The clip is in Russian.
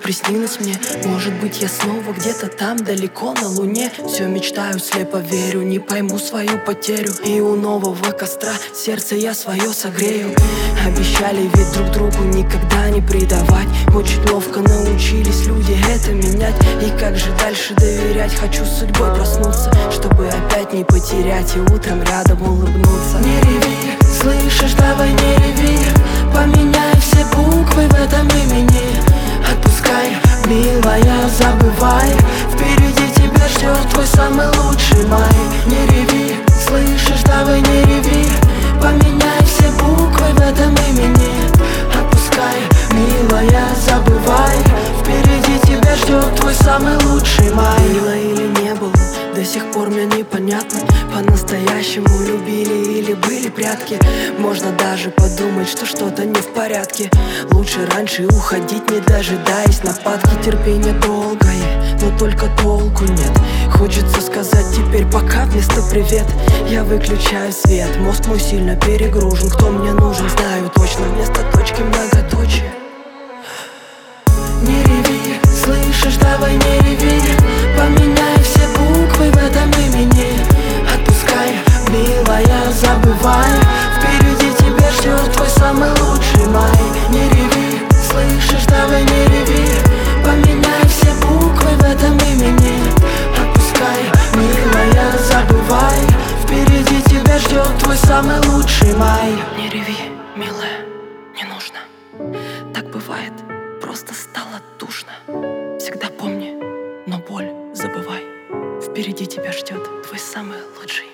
приснилось мне. Может быть, я снова где-то там, далеко на луне. Все мечтаю, слепо верю, не пойму свою потерю. И у нового костра сердце я свое согрею. Обещали ведь друг другу никогда не предавать. Очень ловко научились люди это менять. И как же дальше доверять? Хочу с судьбой проснуться, чтобы опять не потерять и утром рядом улыбнуться. Не реви, слышишь, давай не реви. Поменяй все буквы в этом имени. Отпускай, милая, забывай. Впереди тебя ждет твой самый лучший май. Не реви, слышишь, давай не реви. Поменяй все буквы в этом имени. Отпускай, милая, забывай. Впереди тебя ждет твой самый лучший май. Было или не было, до сих пор мне непонятно. По-настоящему любили или были прятки? Можно даже подумать, что что-то не в порядке. Лучше раньше уходить, не дожидаясь нападки. Терпение долгое, но только толку нет. Хочется сказать теперь пока вместо привет. Я выключаю свет, мозг мой сильно перегружен. Кто мне нужен, знаю точно, вместо точки многоточие. Не реви, слышишь, давай не реви. Поменяй все буквы в этом имени. Отпускай, милая, забывай. Впереди тебя ждет твой самый лучший май. Не реви, слышишь, давай не реви. Поменяй все буквы в этом имени. Отпускай, милая, забывай. Впереди тебя ждет твой самый лучший май. Не реви, милая, не нужно. Так бывает, просто стало душно. Всегда помни, но боль забывай. Впереди тебя ждет твой самый лучший